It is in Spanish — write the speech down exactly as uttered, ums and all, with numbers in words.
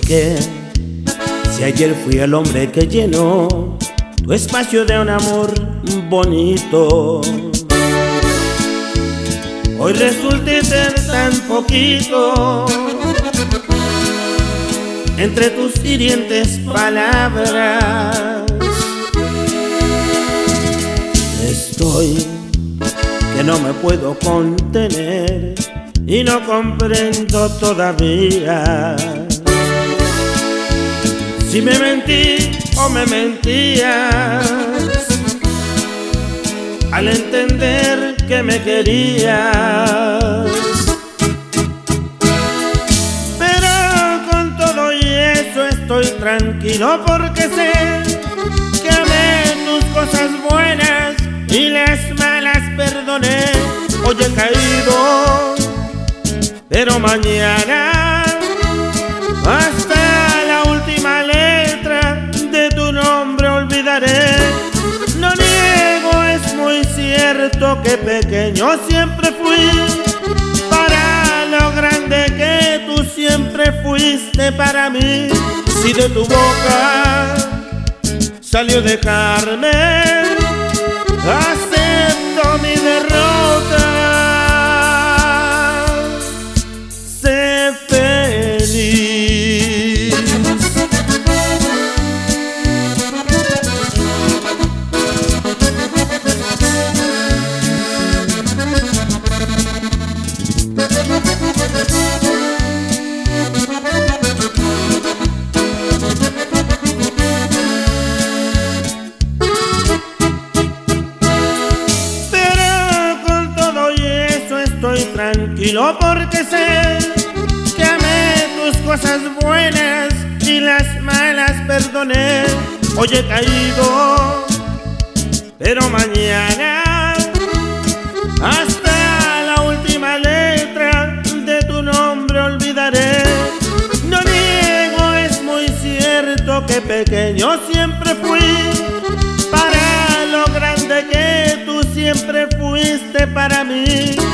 que si ayer fui el hombre que llenó tu espacio de un amor bonito, hoy resulte ser tan poquito entre tus hirientes palabras. Estoy que no me puedo contener y no comprendo todavía si me mentí o me mentías al entender que me querías. Pero con todo y eso estoy tranquilo porque sé que amé tus cosas buenas y las malas perdoné. Hoy he caído, pero mañana hasta la última letra de tu nombre olvidaré. No niego, es muy cierto que pequeño siempre fui para lo grande que tú siempre fuiste para mí. Si de tu boca salió dejarme, acepto mi derrota. Sé feliz. Estoy tranquilo porque sé que amé tus cosas buenas y las malas perdoné. Hoy he caído, pero mañana hasta la última letra de tu nombre olvidaré. No niego, es muy cierto que pequeño siempre fui para lo grande que tú siempre fuiste para mí.